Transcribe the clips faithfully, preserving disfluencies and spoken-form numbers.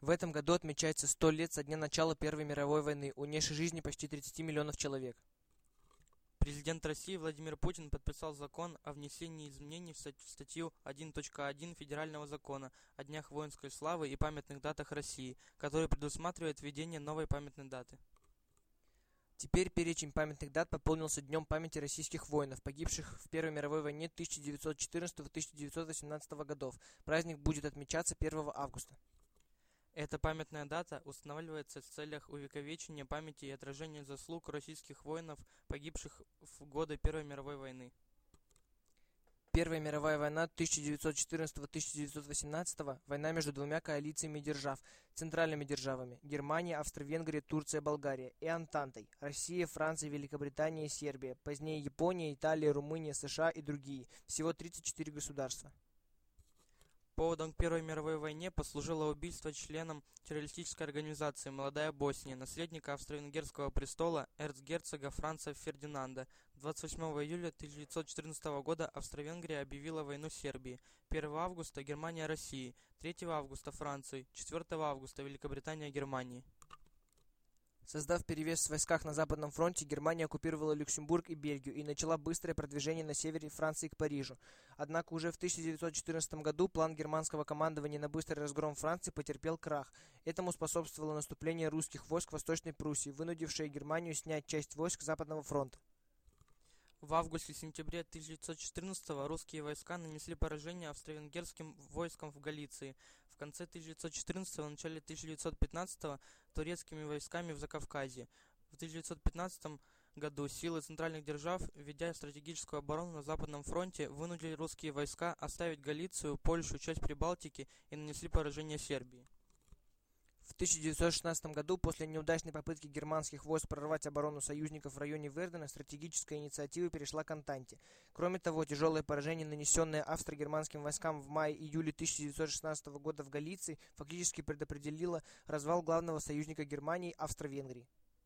В этом году отмечается сто лет со дня начала Первой мировой войны, унесшей жизни почти тридцати миллионов человек. Президент России Владимир Путин подписал закон о внесении изменений в статью один точка один Федерального закона о днях воинской славы и памятных датах России, который предусматривает введение новой памятной даты. Теперь перечень памятных дат пополнился Днем памяти российских воинов, погибших в Первой мировой войне тысяча девятьсот четырнадцатого — тысяча девятьсот восемнадцатого годов. Праздник будет отмечаться первого августа. Эта памятная дата устанавливается в целях увековечения памяти и отражения заслуг российских воинов, погибших в годы Первой мировой войны. Первая мировая война тысяча девятьсот четырнадцатого — тысяча девятьсот восемнадцатого – война между двумя коалициями держав, центральными державами – Германия, Австро-Венгрия, Турция, Болгария, и Антантой – Россия, Франция, Великобритания, Сербия, позднее Япония, Италия, Румыния, США и другие. Всего тридцать четыре государства. Поводом к Первой мировой войне послужило убийство членом террористической организации «Молодая Босния», наследника австро-венгерского престола эрцгерцога Франца Фердинанда. двадцать восьмого июля тысяча девятьсот четырнадцатого года Австро-Венгрия объявила войну Сербии, первого августа Германия России, третьего августа Франции, четвёртого августа Великобритания Германии. Создав перевес в войсках на Западном фронте, Германия оккупировала Люксембург и Бельгию и начала быстрое продвижение на севере Франции к Парижу. Однако уже в тысяча девятьсот четырнадцатом году план германского командования на быстрый разгром Франции потерпел крах. Этому способствовало наступление русских войск в Восточной Пруссии, вынудившее Германию снять часть войск Западного фронта. В августе-сентябре тысяча девятьсот четырнадцатого русские войска нанесли поражение австро-венгерским войскам в Галиции. В конце тысяча девятьсот четырнадцатого, начале тысяча девятьсот пятнадцатого турецкими войсками в Закавказье. В тысяча девятьсот пятнадцатом году силы центральных держав, ведя стратегическую оборону на Западном фронте, вынудили русские войска оставить Галицию, Польшу, часть Прибалтики и нанесли поражение Сербии. В тысяча девятьсот шестнадцатом году, после неудачной попытки германских войск прорвать оборону союзников в районе Вердена, стратегическая инициатива перешла к Антанте. Кроме того, тяжелое поражение, нанесенное австро-германским войскам в мае-июле тысяча девятьсот шестнадцатого года в Галиции, фактически предопределило развал главного союзника Германии – Австро-Венгрии.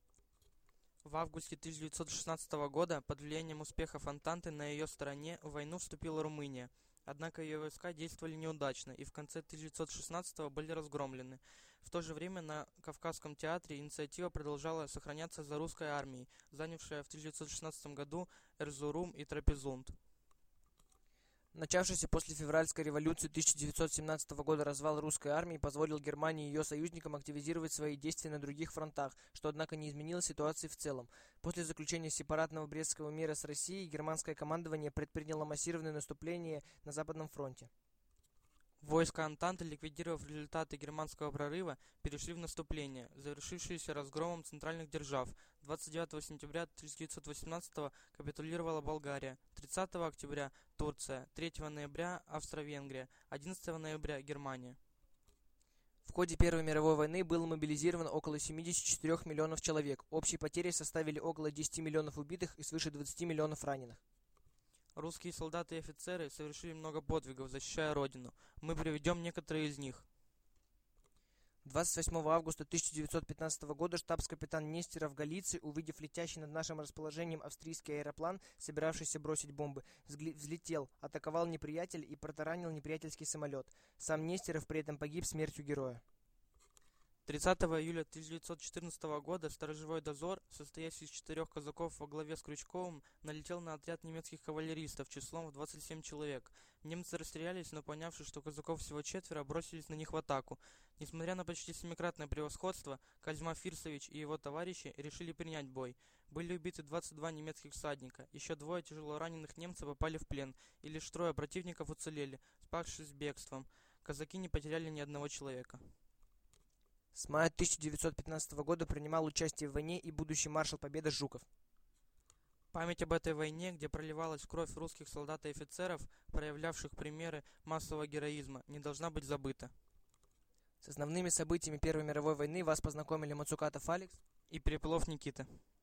В августе тысяча девятьсот шестнадцатого года под влиянием успехов Антанты на ее стороне в войну вступила Румыния. Однако ее войска действовали неудачно и в конце тысяча девятьсот шестнадцатого были разгромлены. В то же время на Кавказском театре инициатива продолжала сохраняться за русской армией, занявшей в тысяча девятьсот шестнадцатом году Эрзурум и Трапезунд. Начавшийся после февральской революции тысяча девятьсот семнадцатого года развал русской армии позволил Германии и ее союзникам активизировать свои действия на других фронтах, что, однако, не изменило ситуации в целом. После заключения сепаратного Брестского мира с Россией, германское командование предприняло массированное наступление на Западном фронте. Войска Антанты, ликвидировав результаты германского прорыва, перешли в наступление, завершившееся разгромом центральных держав. двадцать девятого сентября тысяча девятьсот восемнадцатого капитулировала Болгария, тридцатого октября – Турция, третьего ноября – Австро-Венгрия, одиннадцатого ноября – Германия. В ходе Первой мировой войны было мобилизировано около семидесяти четырёх миллионов человек. Общие потери составили около десяти миллионов убитых и свыше двадцати миллионов раненых. Русские солдаты и офицеры совершили много подвигов, защищая Родину. Мы приведем некоторые из них. двадцать восьмого августа тысяча девятьсот пятнадцатого года штабс-капитан Нестеров в Галиции, увидев летящий над нашим расположением австрийский аэроплан, собиравшийся бросить бомбы, взлетел, атаковал неприятеля и протаранил неприятельский самолет. Сам Нестеров при этом погиб смертью героя. тридцатого июля тысяча девятьсот четырнадцатого года сторожевой дозор, состоящий из четырех казаков во главе с Крючковым, налетел на отряд немецких кавалеристов числом в двадцать семь человек. Немцы расстрелялись, но понявши, что казаков всего четверо, бросились на них в атаку. Несмотря на почти семикратное превосходство, Козьма Фирсович и его товарищи решили принять бой. Были убиты двадцать два немецких всадника, еще двое тяжелораненых немцев попали в плен, и лишь трое противников уцелели, спасшись бегством. Казаки не потеряли ни одного человека. С мая тысяча девятьсот пятнадцатого года принимал участие в войне и будущий маршал Победы Жуков. Память об этой войне, где проливалась кровь русских солдат и офицеров, проявлявших примеры массового героизма, не должна быть забыта. С основными событиями Первой мировой войны вас познакомили Мацукатов Алекс и Переплов Никита.